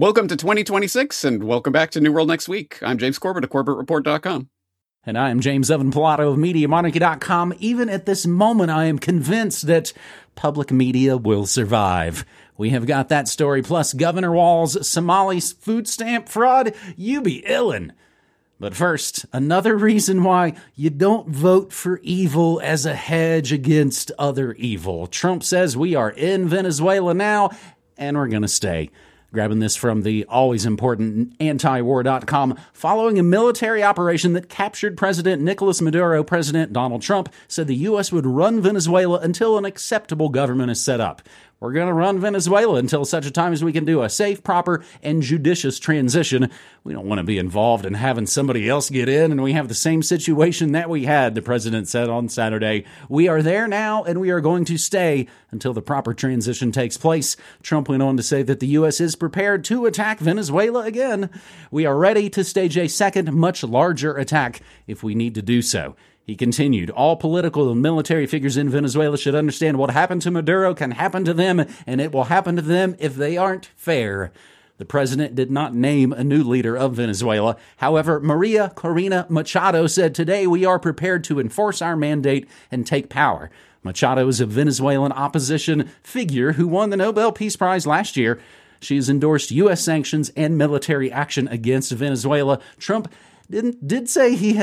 Welcome to 2026, and welcome back to New World Next Week. I'm James Corbett of CorbettReport.com. And I am James Evan Pilato of MediaMonarchy.com. Even at this moment, I am convinced that public media will survive. We have got that story, plus Governor Walz, Somali food stamp fraud. You be illin'. But first, another reason why you don't vote for evil as a hedge against other evil. Trump says we are in Venezuela now, and we're going to stay. Grabbing this from the always important antiwar.com. Following a military operation that captured President Nicolas Maduro, President Donald Trump said the U.S. would run Venezuela until an acceptable government is set up. We're going to run Venezuela until such a time as we can do a safe, proper, and judicious transition. We don't want to be involved in having somebody else get in, and we have the same situation that we had, the president said on Saturday. We are there now, and we are going to stay until the proper transition takes place. Trump went on to say that the U.S. is prepared to attack Venezuela again. We are ready to stage a second, much larger attack if we need to do so. He continued, all political and military figures in Venezuela should understand what happened to Maduro can happen to them, and it will happen to them if they aren't fair. The president did not name a new leader of Venezuela. However, Maria Corina Machado said, today we are prepared to enforce our mandate and take power. Machado is a Venezuelan opposition figure who won the Nobel Peace Prize last year. She has endorsed U.S. sanctions and military action against Venezuela. Trump did say he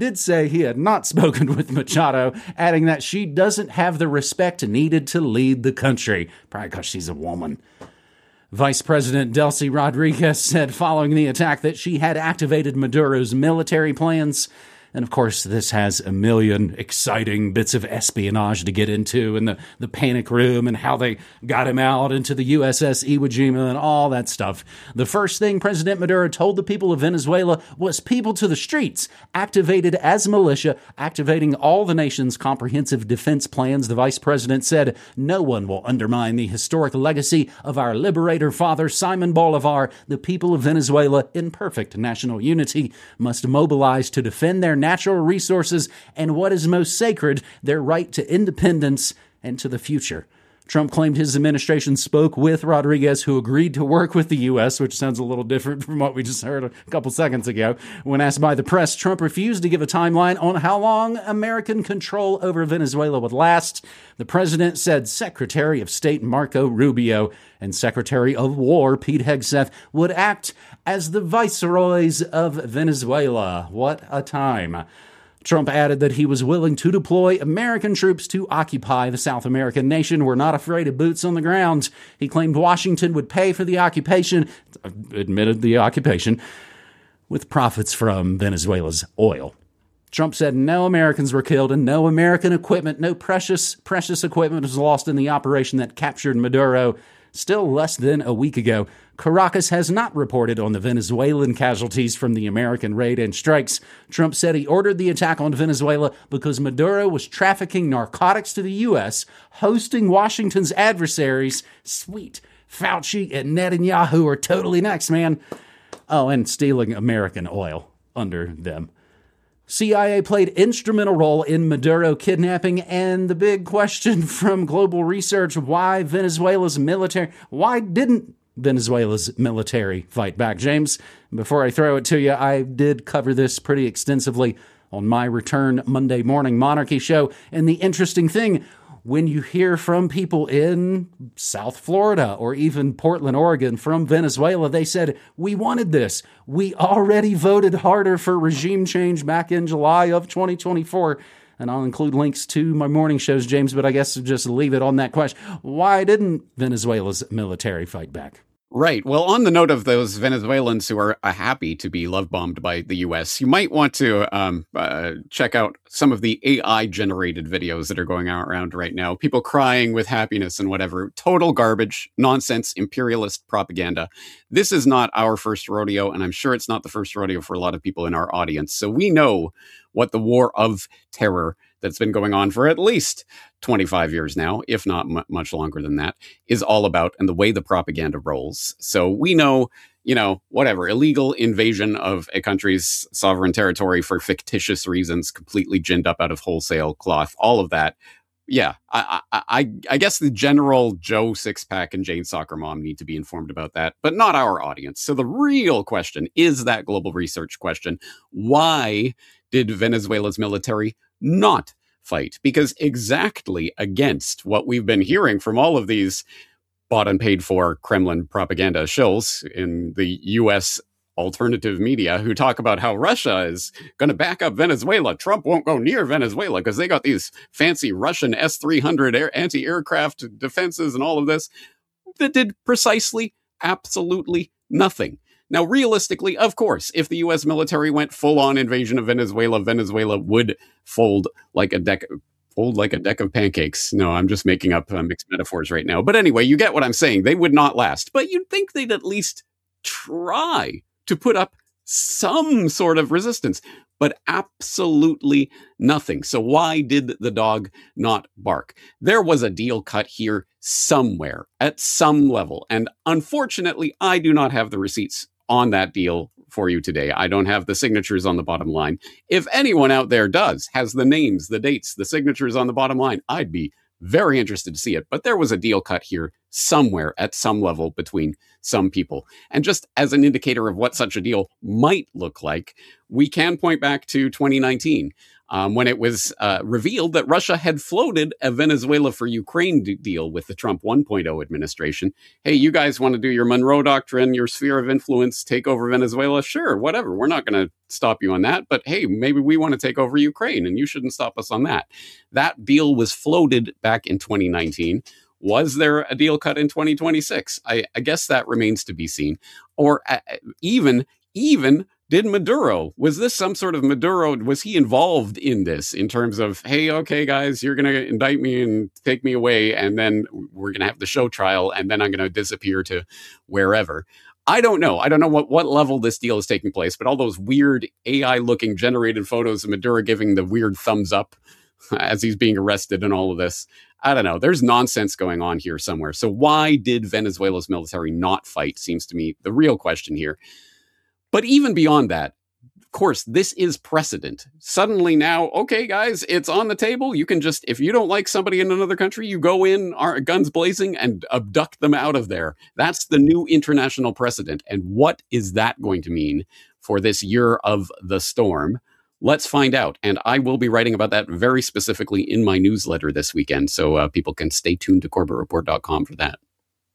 had not spoken with Machado, adding that she doesn't have the respect needed to lead the country, probably because she's a woman. Vice President Delcy Rodriguez said following the attack that she had activated Maduro's military plans. And of course, this has a million exciting bits of espionage to get into, and the panic room and how they got him out into the USS Iwo Jima and all that stuff. The first thing President Maduro told the people of Venezuela was people to the streets, activated as militia, activating all the nation's comprehensive defense plans. The vice president said, no one will undermine the historic legacy of our liberator father, Simon Bolivar. The people of Venezuela, in perfect national unity, must mobilize to defend their natural resources and what is most sacred, their right to independence and to the future. Trump claimed his administration spoke with Rodriguez, who agreed to work with the U.S., which sounds a little different from what we just heard a couple seconds ago. When asked by the press, Trump refused to give a timeline on how long American control over Venezuela would last. The president said Secretary of State Marco Rubio and Secretary of War Pete Hegseth would act as the viceroys of Venezuela. What a time. Trump added that he was willing to deploy American troops to occupy the South American nation. We're not afraid of boots on the ground. He claimed Washington would pay for the occupation, admitted the occupation, with profits from Venezuela's oil. Trump said no Americans were killed and no American equipment, no precious equipment was lost in the operation that captured Maduro. Still less than a week ago, Caracas has not reported on the Venezuelan casualties from the American raid and strikes. Trump said he ordered the attack on Venezuela because Maduro was trafficking narcotics to the U.S., hosting Washington's adversaries. Sweet. Fauci and Netanyahu are totally next, man. Oh, and stealing American oil under them. CIA played instrumental role in Maduro kidnapping, and the big question from global research, why didn't Venezuela's military fight back? James, before I throw it to you, I did cover this pretty extensively on my Return Monday Morning Monarchy show, and the interesting thing, when you hear from people in South Florida or even Portland, Oregon from Venezuela, they said, we wanted this. We already voted harder for regime change back in July of 2024. And I'll include links to my morning shows, James, but I guess just leave it on that question. Why didn't Venezuela's military fight back? Right. Well, on the note of those Venezuelans who are happy to be love-bombed by the U.S., you might want to check out some of the AI-generated videos that are going around right now. People crying with happiness and whatever. Total garbage, nonsense, imperialist propaganda. This is not our first rodeo, and I'm sure it's not the first rodeo for a lot of people in our audience. So we know what the war of terror that's been going on for at least 25 years now, if not much longer than that, is all about, and the way the propaganda rolls. So we know, whatever, illegal invasion of a country's sovereign territory for fictitious reasons, completely ginned up out of wholesale cloth, all of that. Yeah, I guess the general Joe Sixpack and Jane Soccer Mom need to be informed about that, but not our audience. So the real question is that global research question. Why did Venezuela's military not fight? Because exactly against what we've been hearing from all of these bought and paid for Kremlin propaganda shills in the U.S. alternative media who talk about how Russia is going to back up Venezuela. Trump won't go near Venezuela because they got these fancy Russian S-300 anti-aircraft defenses and all of this that did precisely, absolutely nothing. Now, realistically, of course, if the U.S. military went full-on invasion of Venezuela, Venezuela would fold like a deck of pancakes. No, I'm just making up mixed metaphors right now. But anyway, you get what I'm saying. They would not last. But you'd think they'd at least try to put up some sort of resistance, but absolutely nothing. So why did the dog not bark? There was a deal cut here somewhere at some level. And unfortunately, I do not have the receipts on that deal for you today. I don't have the signatures on the bottom line. If anyone out there does, has the names, the dates, the signatures on the bottom line, I'd be very interested to see it. But there was a deal cut here somewhere at some level between some people. And just as an indicator of what such a deal might look like, we can point back to 2019 when it was revealed that Russia had floated a Venezuela for Ukraine deal with the Trump 1.0 administration. Hey, you guys want to do your Monroe Doctrine, your sphere of influence, take over Venezuela? Sure, whatever. We're not going to stop you on that. But hey, maybe we want to take over Ukraine and you shouldn't stop us on that. That deal was floated back in 2019. Was there a deal cut in 2026? I guess that remains to be seen. Or even did Maduro, was this some sort of Maduro, was he involved in this in terms of, hey, okay, guys, you're going to indict me and take me away, and then we're going to have the show trial, and then I'm going to disappear to wherever. I don't know. I don't know what level this deal is taking place, but all those weird AI-looking generated photos of Maduro giving the weird thumbs up as he's being arrested and all of this, I don't know. There's nonsense going on here somewhere. So why did Venezuela's military not fight seems to me the real question here. But even beyond that, of course, this is precedent. Suddenly now, okay, guys, it's on the table. You can just, if you don't like somebody in another country, you go in, guns blazing, and abduct them out of there. That's the new international precedent. And what is that going to mean for this year of the storm? Let's find out. And I will be writing about that very specifically in my newsletter this weekend. So people can stay tuned to CorbettReport.com for that.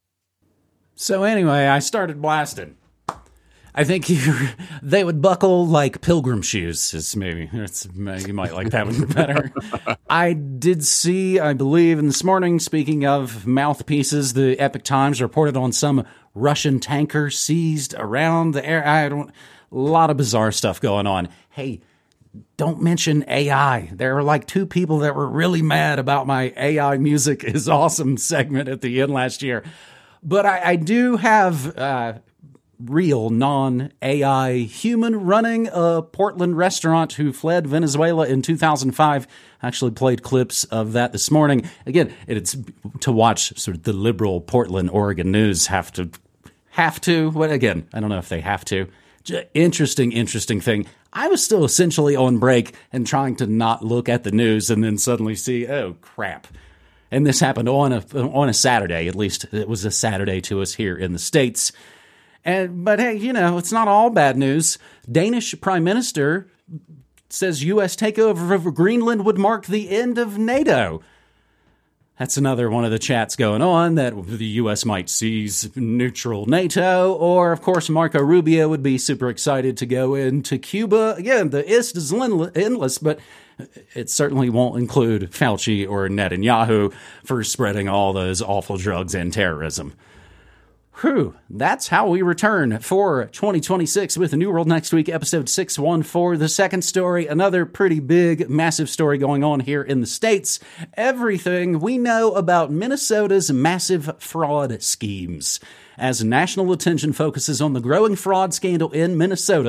So anyway, I started blasting. I think they would buckle like pilgrim shoes. You might like that one better. I did see, I believe, in this morning, speaking of mouthpieces, the Epoch Times reported on some Russian tanker seized around the air. A lot of bizarre stuff going on. Hey, don't mention AI. There were like two people that were really mad about my AI music is awesome segment at the end last year. But I do have real non-AI human running a Portland restaurant who fled Venezuela in 2005. I actually played clips of that this morning. Again, it's to watch sort of the liberal Portland, Oregon news have to. What again? I don't know if they have to. Interesting thing. I was still essentially on break and trying to not look at the news and then suddenly see, oh, crap. And this happened on a Saturday. At least it was a Saturday to us here in the States. But hey, it's not all bad news. Danish Prime Minister says U.S. takeover of Greenland would mark the end of NATO. That's another one of the chats going on that the U.S. might seize neutral NATO, or, of course, Marco Rubio would be super excited to go into Cuba. Again, the list is endless, but it certainly won't include Fauci or Netanyahu for spreading all those awful drugs and terrorism. Whew, that's how we return for 2026 with a New World Next Week, episode 614. The second story, another pretty big, massive story going on here in the States. Everything we know about Minnesota's massive fraud schemes. As national attention focuses on the growing fraud scandal in Minnesota,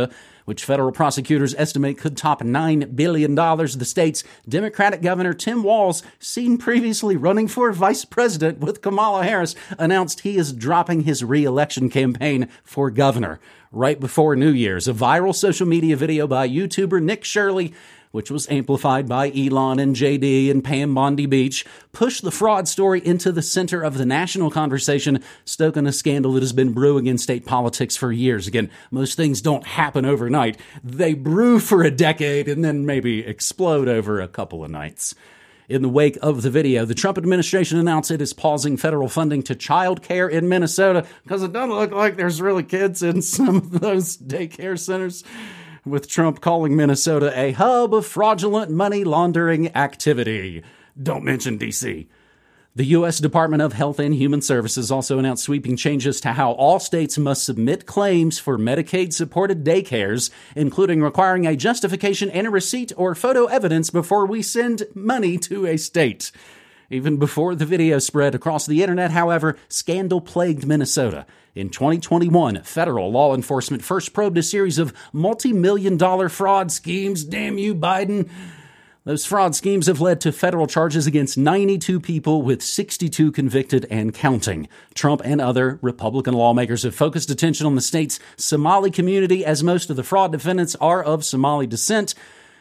which federal prosecutors estimate could top $9 billion. The state's Democratic Governor Tim Walz, seen previously running for vice president with Kamala Harris, announced he is dropping his re-election campaign for governor. Right before New Year's, a viral social media video by YouTuber Nick Shirley, which was amplified by Elon and JD and Pam Bondi Beach, pushed the fraud story into the center of the national conversation, stoking a scandal that has been brewing in state politics for years. Again, most things don't happen overnight. They brew for a decade and then maybe explode over a couple of nights. In the wake of the video, the Trump administration announced it is pausing federal funding to child care in Minnesota because it doesn't look like there's really kids in some of those daycare centers, with Trump calling Minnesota a hub of fraudulent money laundering activity. Don't mention D.C. The U.S. Department of Health and Human Services also announced sweeping changes to how all states must submit claims for Medicaid-supported daycares, including requiring a justification and a receipt or photo evidence before we send money to a state. Even before the video spread across the internet, however, scandal plagued Minnesota. In 2021, federal law enforcement first probed a series of multi-million-dollar fraud schemes. Damn you, Biden. Those fraud schemes have led to federal charges against 92 people, with 62 convicted and counting. Trump and other Republican lawmakers have focused attention on the state's Somali community, as most of the fraud defendants are of Somali descent,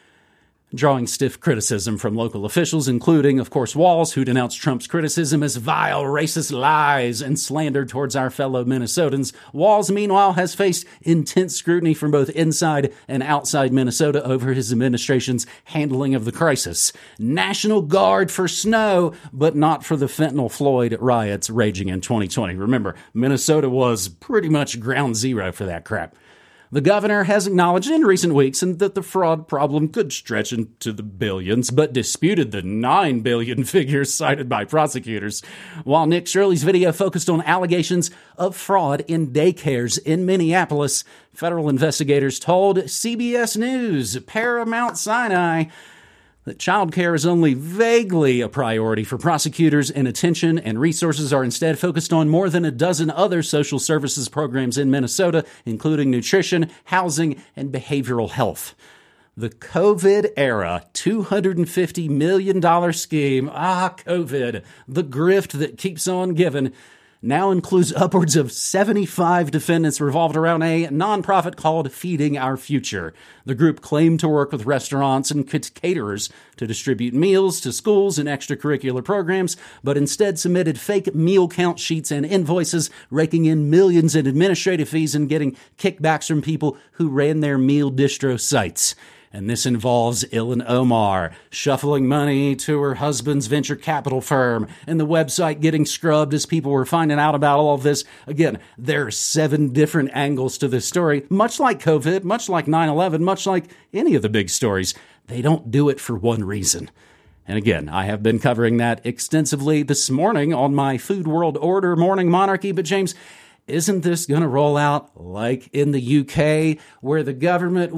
drawing stiff criticism from local officials, including, of course, Walz, who denounced Trump's criticism as vile, racist lies and slander towards our fellow Minnesotans. Walz, meanwhile, has faced intense scrutiny from both inside and outside Minnesota over his administration's handling of the crisis. National Guard for snow, but not for the fentanyl Floyd riots raging in 2020. Remember, Minnesota was pretty much ground zero for that crap. The governor has acknowledged in recent weeks that the fraud problem could stretch into the billions, but disputed the $9 billion figures cited by prosecutors. While Nick Shirley's video focused on allegations of fraud in daycares in Minneapolis, federal investigators told CBS News Paramount Sinai that child care is only vaguely a priority for prosecutors, and attention and resources are instead focused on more than a dozen other social services programs in Minnesota, including nutrition, housing, and behavioral health. The COVID era $250 million scheme, COVID, the grift that keeps on giving, now includes upwards of 75 defendants revolved around a nonprofit called Feeding Our Future. The group claimed to work with restaurants and caterers to distribute meals to schools and extracurricular programs, but instead submitted fake meal count sheets and invoices, raking in millions in administrative fees and getting kickbacks from people who ran their meal distro sites. And this involves Ilhan Omar shuffling money to her husband's venture capital firm, and the website getting scrubbed as people were finding out about all of this. Again, there are 7 different angles to this story, much like COVID, much like 9/11, much like any of the big stories. They don't do it for one reason. And again, I have been covering that extensively this morning on my Food World Order Morning Monarchy, but James, isn't this going to roll out like in the UK, where the government,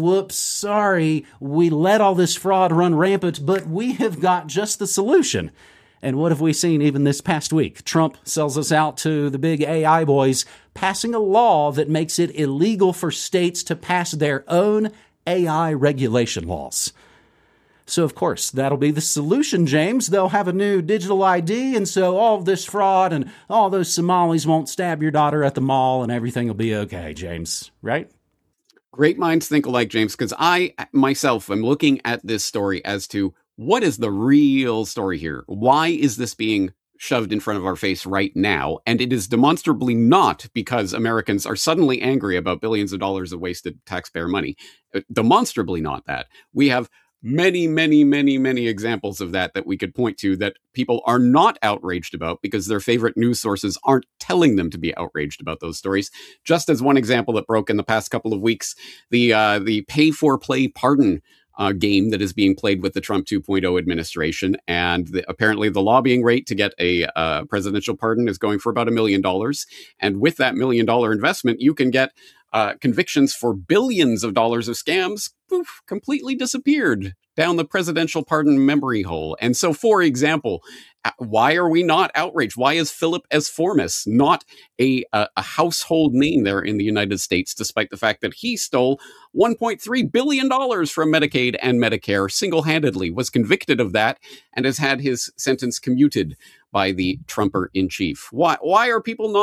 we let all this fraud run rampant, but we have got just the solution? And what have we seen even this past week? Trump sells us out to the big AI boys, passing a law that makes it illegal for states to pass their own AI regulation laws. So, of course, that'll be the solution, James. They'll have a new digital ID, and so all of this fraud and all those Somalis won't stab your daughter at the mall, and everything will be okay, James, right? Great minds think alike, James, because I myself am looking at this story as to what is the real story here? Why is this being shoved in front of our face right now? And it is demonstrably not because Americans are suddenly angry about billions of dollars of wasted taxpayer money. Demonstrably not that. We have many, many, many, many examples of that we could point to that people are not outraged about because their favorite news sources aren't telling them to be outraged about those stories. Just as one example that broke in the past couple of weeks, the pay-for-play pardon game that is being played with the Trump 2.0 administration. And apparently the lobbying rate to get a presidential pardon is going for about $1 million. And with that $1 million investment, you can get convictions for billions of dollars of scams poof, completely disappeared down the presidential pardon memory hole. And so, for example, why are we not outraged? Why is Philip S. Formas not a household name there in the United States, despite the fact that he stole $1.3 billion from Medicaid and Medicare single-handedly, was convicted of that, and has had his sentence commuted by the Trumper-in-chief? Why are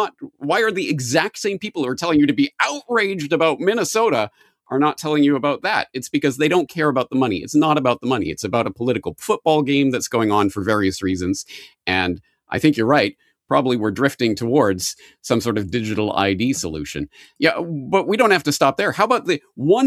the exact same people who are telling you to be outraged about Minnesota are not telling you about that? It's because they don't care about the money. It's not about the money. It's about a political football game that's going on for various reasons. And I think you're right. Probably we're drifting towards some sort of digital ID solution. Yeah, but we don't have to stop there. How about the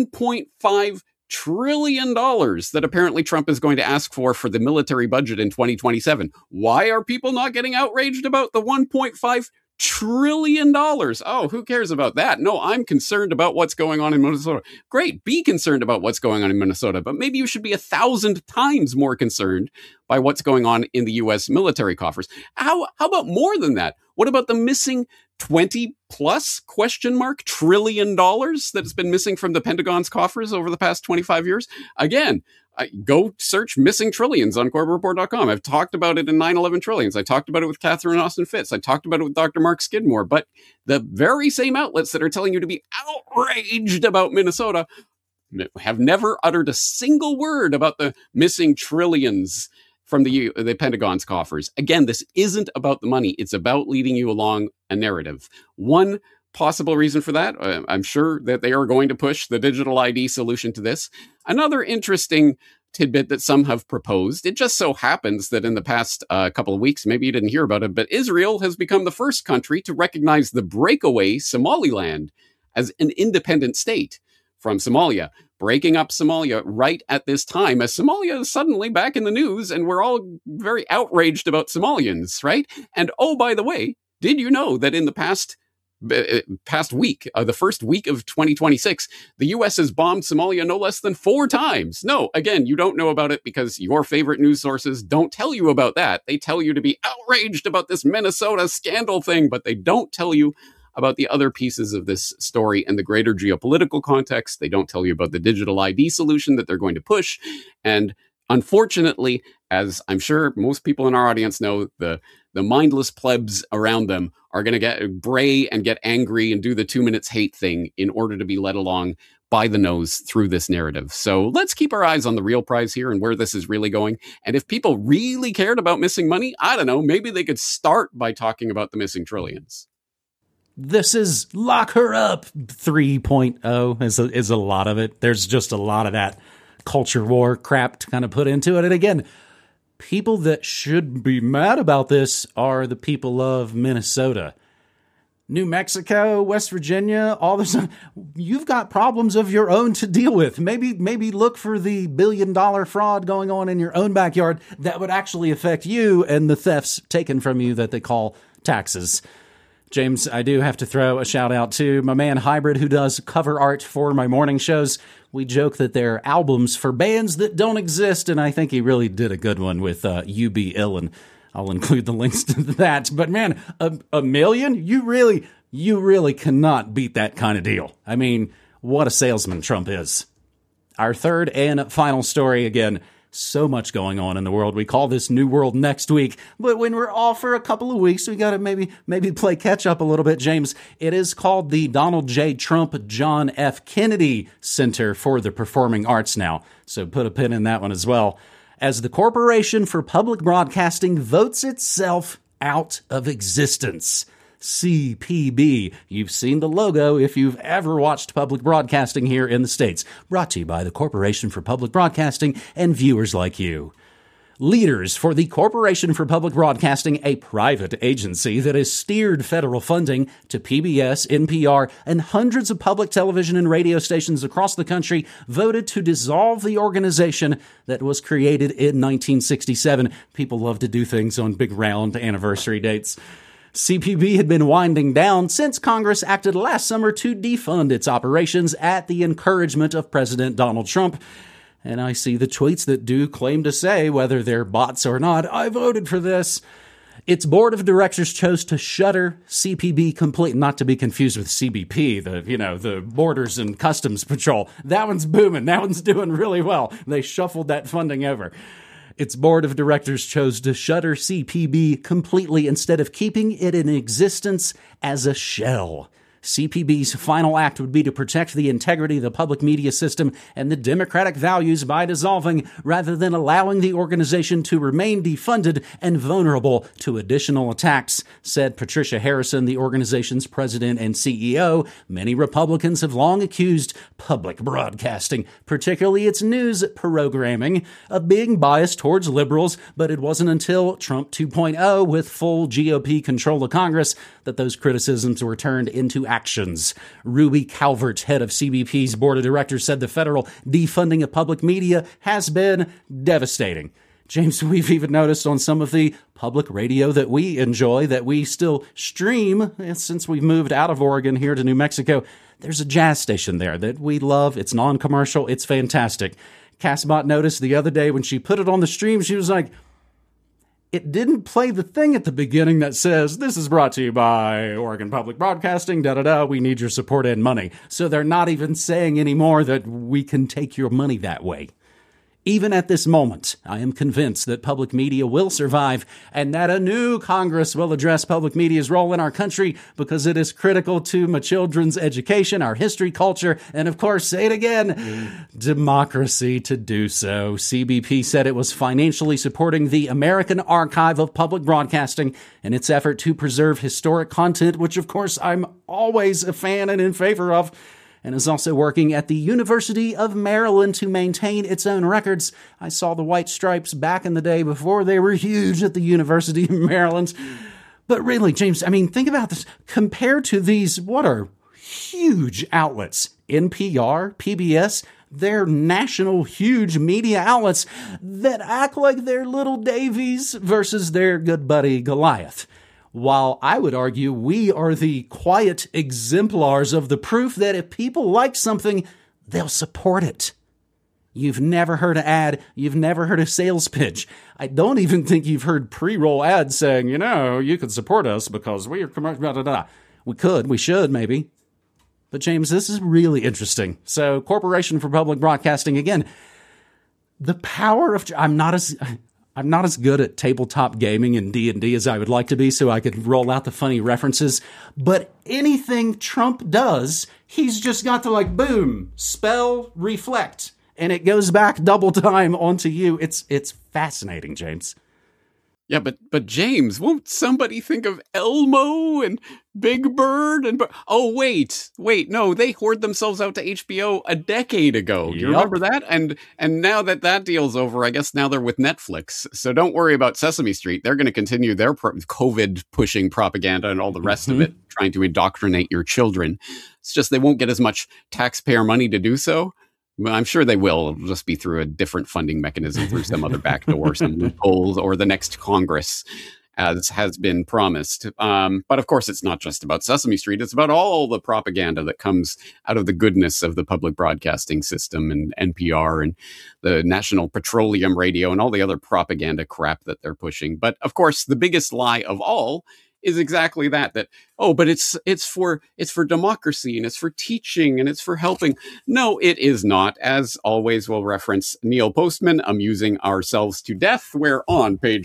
$1.5 trillion that apparently Trump is going to ask for the military budget in 2027? Why are people not getting outraged about the $1.5 trillion? Oh, who cares about that? No, I'm concerned about what's going on in Minnesota. Great, be concerned about what's going on in Minnesota, but maybe you should be 1,000 times more concerned by what's going on in the U.S. military coffers. How about more than that? What about the missing 20 plus trillion dollars that's been missing from the Pentagon's coffers over the past 25 years? Again, go search missing trillions on CorbettReport.com. I've talked about it in 9/11 Trillions. I talked about it with Catherine Austin Fitts. I talked about it with Dr. Mark Skidmore. But the very same outlets that are telling you to be outraged about Minnesota have never uttered a single word about the missing trillions from the Pentagon's coffers. Again, this isn't about the money. It's about leading you along a narrative. One possible reason for that, I'm sure that they are going to push the digital ID solution to this. Another interesting tidbit that some have proposed, it just so happens that in the past couple of weeks, maybe you didn't hear about it, but Israel has become the first country to recognize the breakaway Somaliland as an independent state from Somalia, breaking up Somalia right at this time, as Somalia is suddenly back in the news, and we're all very outraged about Somalians, right? And oh, by the way, did you know that in the past week, the first week of 2026, the U.S. has bombed Somalia no less than 4 times. No, again, you don't know about it because your favorite news sources don't tell you about that. They tell you to be outraged about this Minnesota scandal thing, but they don't tell you about the other pieces of this story and the greater geopolitical context. They don't tell you about the digital ID solution that they're going to push. And unfortunately, as I'm sure most people in our audience know, the mindless plebs around them are going to get bray and get angry and do the 2 minutes hate thing in order to be led along by the nose through this narrative. So let's keep our eyes on the real prize here and where this is really going. And if people really cared about missing money, I don't know, maybe they could start by talking about the missing trillions. This is Lock Her Up 3.0 is a lot of it. There's just a lot of that culture war crap to kind of put into it. And again, people that should be mad about this are the people of Minnesota. New Mexico, West Virginia, all this. You've got problems of your own to deal with. Maybe look for the $1 billion fraud going on in your own backyard that would actually affect you and the thefts taken from you that they call taxes. James, I do have to throw a shout out to my man Hybrid, who does cover art for my morning shows. We joke that they're albums for bands that don't exist, and I think he really did a good one with You Be Ill, and I'll include the links to that. But man, a million? You really cannot beat that kind of deal. I mean, what a salesman Trump is. Our third and final story, again, so much going on in the world. We call this New World next week, but when we're off for a couple of weeks, we got to maybe play catch up a little bit, James. It is called the Donald J. Trump John F. Kennedy Center for the Performing Arts now. So put a pin in that one as well. As the Corporation for Public Broadcasting votes itself out of existence. CPB. You've seen the logo if you've ever watched public broadcasting here in the States. Brought to you by the Corporation for Public Broadcasting and viewers like you. Leaders for the Corporation for Public Broadcasting, a private agency that has steered federal funding to PBS, NPR, and hundreds of public television and radio stations across the country, voted to dissolve the organization that was created in 1967. People love to do things on big round anniversary dates. CPB had been winding down since Congress acted last summer to defund its operations at the encouragement of President Donald Trump. And I see the tweets that do claim to say, whether they're bots or not, I voted for this. Its board of directors chose to shutter CPB complete, not to be confused with CBP, the Borders and Customs Patrol. That one's booming. That one's doing really well. They shuffled that funding over. Its board of directors chose to shutter CPB completely instead of keeping it in existence as a shell. CPB's final act would be to protect the integrity of the public media system and the democratic values by dissolving, rather than allowing the organization to remain defunded and vulnerable to additional attacks, said Patricia Harrison, the organization's president and CEO. Many Republicans have long accused public broadcasting, particularly its news programming, of being biased towards liberals, but it wasn't until Trump 2.0, with full GOP control of Congress, that those criticisms were turned into actions. Ruby Calvert, head of CBP's board of directors, said the federal defunding of public media has been devastating. James, we've even noticed on some of the public radio that we enjoy, that we still stream since we've moved out of Oregon here to New Mexico, there's a jazz station there that we love. It's non-commercial. It's fantastic. Castbot noticed the other day when she put it on the stream, she was like, it didn't play the thing at the beginning that says, this is brought to you by Oregon Public Broadcasting, we need your support and money. So they're not even saying anymore that we can take your money that way. Even at this moment, I am convinced that public media will survive and that a new Congress will address public media's role in our country, because it is critical to my children's education, our history, culture, and of course, say it again, democracy to do so. CBP said it was financially supporting the American Archive of Public Broadcasting in its effort to preserve historic content, which of course I'm always a fan and in favor of, and is also working at the University of Maryland to maintain its own records. I saw the White Stripes back in the day before they were huge at the University of Maryland. But really, James, I mean, think about this. Compared to these, what are huge outlets, NPR, PBS, they're national, huge media outlets that act like they're little Davies versus their good buddy Goliath. While I would argue we are the quiet exemplars of the proof that if people like something, they'll support it. You've never heard an ad. You've never heard a sales pitch. I don't even think you've heard pre-roll ads saying, you can support us because we are commercial. We could, we should, maybe. But James, this is really interesting. So, Corporation for Public Broadcasting, again, the power of, I'm not as good at tabletop gaming and D&D as I would like to be, so I could roll out the funny references. But anything Trump does, he's just got to boom, spell, reflect, and it goes back double time onto you. It's fascinating, James. Yeah, but James, won't somebody think of Elmo and Big Bird and oh wait, no, they hoard themselves out to HBO a decade ago. Do you remember that? And now that deal's over, I guess now they're with Netflix. So don't worry about Sesame Street. They're going to continue their COVID pushing propaganda and all the rest of it, trying to indoctrinate your children. It's just they won't get as much taxpayer money to do so. I'm sure they will. It'll just be through a different funding mechanism, through some other backdoor, some loopholes, or the next Congress, as has been promised. But of course, it's not just about Sesame Street. It's about all the propaganda that comes out of the goodness of the public broadcasting system and NPR and the National Petroleum Radio and all the other propaganda crap that they're pushing. But of course, the biggest lie of all is exactly that but it's for democracy and it's for teaching and it's for helping. No, it is not. As always, we'll reference Neil Postman, Amusing Ourselves to Death, where on page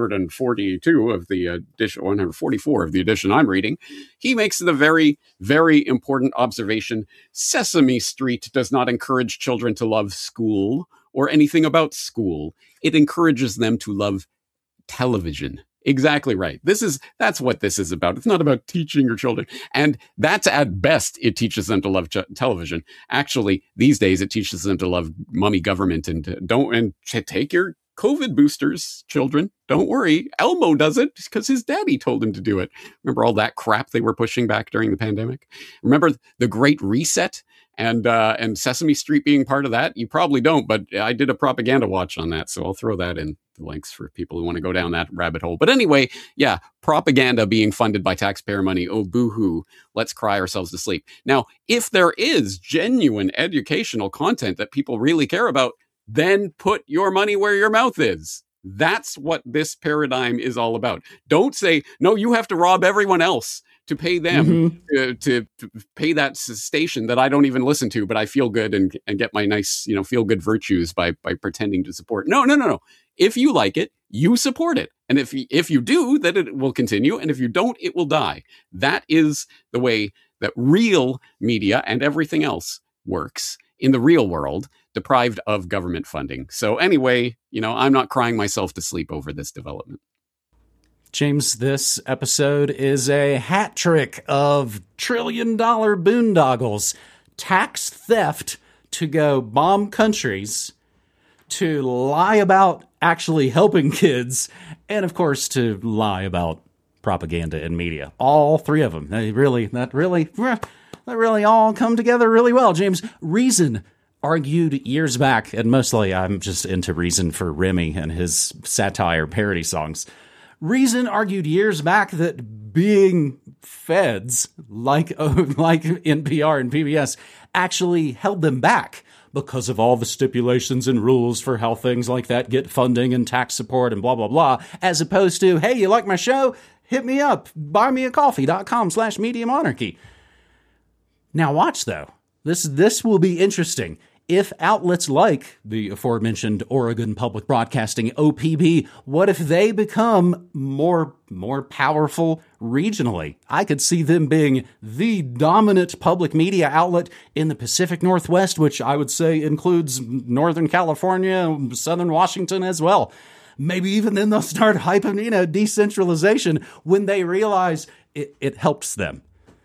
142 of the edition, 144 of the edition I'm reading, he makes the very, very important observation: Sesame Street does not encourage children to love school or anything about school. It encourages them to love television. Exactly right. That's what this is about. It's not about teaching your children. And that's at best, it teaches them to love television. Actually, these days, it teaches them to love mummy government and to take your COVID boosters, children. Don't worry. Elmo does it because his daddy told him to do it. Remember all that crap they were pushing back during the pandemic? Remember the Great Reset and Sesame Street being part of that? You probably don't, but I did a propaganda watch on that, so I'll throw that in the links for people who want to go down that rabbit hole. But anyway, yeah, propaganda being funded by taxpayer money. Oh, boo-hoo. Let's cry ourselves to sleep. Now, if there is genuine educational content that people really care about, then put your money where your mouth is. That's what this paradigm is all about. Don't say, no, you have to rob everyone else to pay them to pay that station that I don't even listen to, but I feel good and get my nice, feel good virtues by pretending to support. No. If you like it, you support it. And if you do, then it will continue. And if you don't, it will die. That is the way that real media and everything else works in the real world, deprived of government funding. So anyway, I'm not crying myself to sleep over this development. James, this episode is a hat trick of trillion-dollar boondoggles, tax theft to go bomb countries, to lie about actually helping kids, and of course to lie about propaganda and media. All three of them. That really all come together really well. James, Reason argued years back, and mostly I'm just into Reason for Remy and his satire parody songs. Reason argued years back that being feds like NPR and PBS actually held them back because of all the stipulations and rules for how things like that get funding and tax support and blah, blah, blah, as opposed to, hey, you like my show? Hit me up, buymeacoffee.com/Media Monarchy. Now watch, though. This will be interesting. If outlets like the aforementioned Oregon Public Broadcasting, OPB, what if they become more powerful regionally? I could see them being the dominant public media outlet in the Pacific Northwest, which I would say includes Northern California, Southern Washington as well. Maybe even then they'll start hyping, decentralization when they realize it helps them.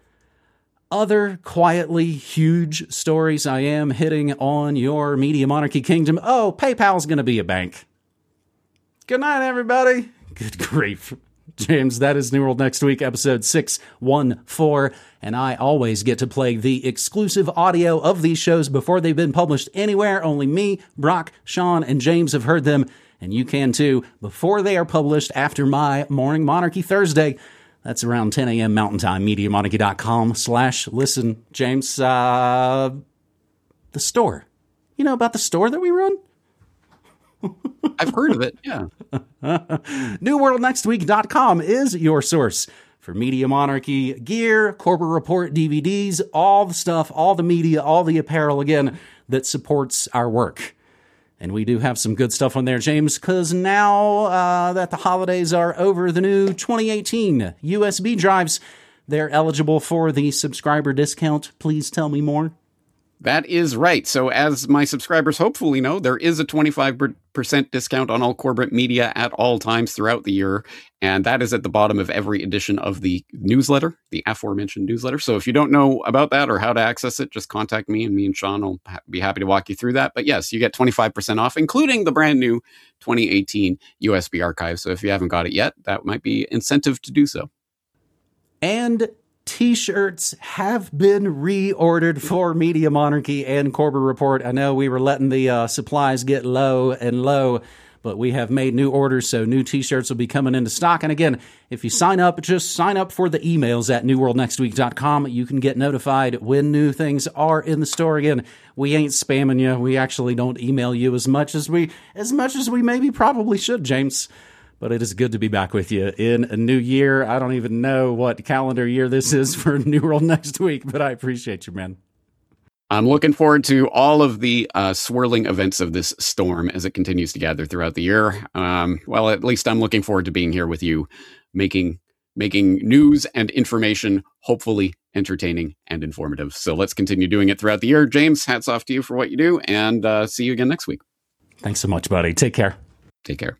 Other quietly huge stories I am hitting on your Media Monarchy kingdom. Oh, PayPal's going to be a bank. Good night, everybody. Good grief. James, that is New World Next Week, episode 614. And I always get to play the exclusive audio of these shows before they've been published anywhere. Only me, Brock, Sean, and James have heard them. And you can too, before they are published after my Morning Monarchy Thursday. That's around 10 a.m. Mountain Time, MediaMonarchy.com/listen. James, the store. You know about the store that we run? I've heard of it, yeah. NewWorldNextWeek.com is your source for Media Monarchy gear, Corbett Report DVDs, all the stuff, all the media, all the apparel, again, that supports our work. And we do have some good stuff on there, James, because now that the holidays are over, the new 2018 USB drives, they're eligible for the subscriber discount. Please tell me more. That is right. So as my subscribers hopefully know, there is a 25% discount on all Corbett media at all times throughout the year. And that is at the bottom of every edition of the newsletter, the aforementioned newsletter. So if you don't know about that or how to access it, just contact me, and me and Sean will be happy to walk you through that. But yes, you get 25% off, including the brand new 2018 USB archive. So if you haven't got it yet, that might be incentive to do so. And T-shirts have been reordered for Media Monarchy and Corbett Report. I know we were letting the supplies get low and low, but we have made new orders, so new T-shirts will be coming into stock. And again, if you sign up, just sign up for the emails at newworldnextweek.com. You can get notified when new things are in the store. Again, we ain't spamming you. We actually don't email you as much as we maybe probably should, James. But it is good to be back with you in a new year. I don't even know what calendar year this is for New World Next Week, but I appreciate you, man. I'm looking forward to all of the swirling events of this storm as it continues to gather throughout the year. Well, at least I'm looking forward to being here with you, making news and information, hopefully entertaining and informative. So let's continue doing it throughout the year. James, hats off to you for what you do, and see you again next week. Thanks so much, buddy. Take care. Take care.